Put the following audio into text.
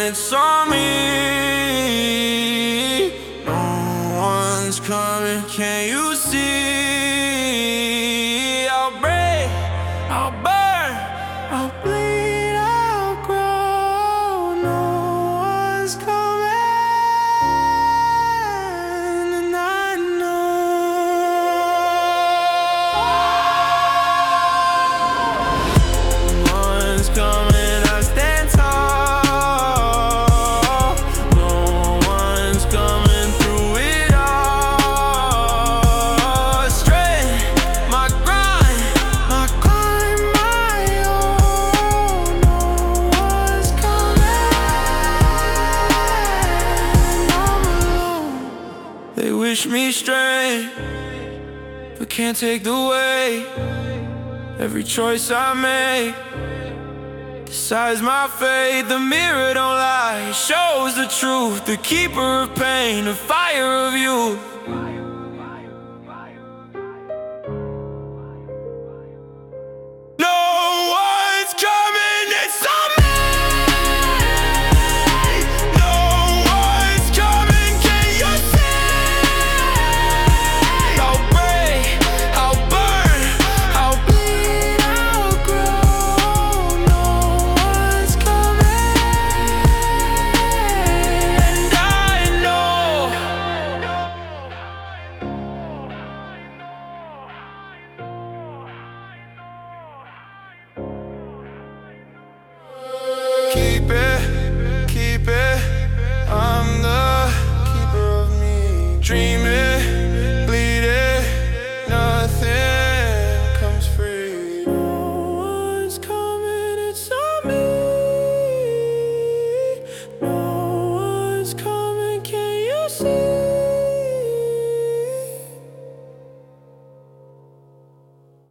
it's on me. No one's coming, can you see? I'll break, I'll burn, I'll bleed, I'll grow. No one's coming, and I know. No one's coming, I stand tall. No one's coming through it all. Strength, my grind, my climb, my own. No one's coming, I'm alone. They wish me strength, but can't take the weight. Every choice I make decides my fate. The mirror don't lie, it shows the truth. The keeper of pain, the fire of youth. No one's coming, it's on me. No one's coming, can you see? I'll break, I'll burn, I'll bleed, I'll grow. No one's coming, and I know. Keep it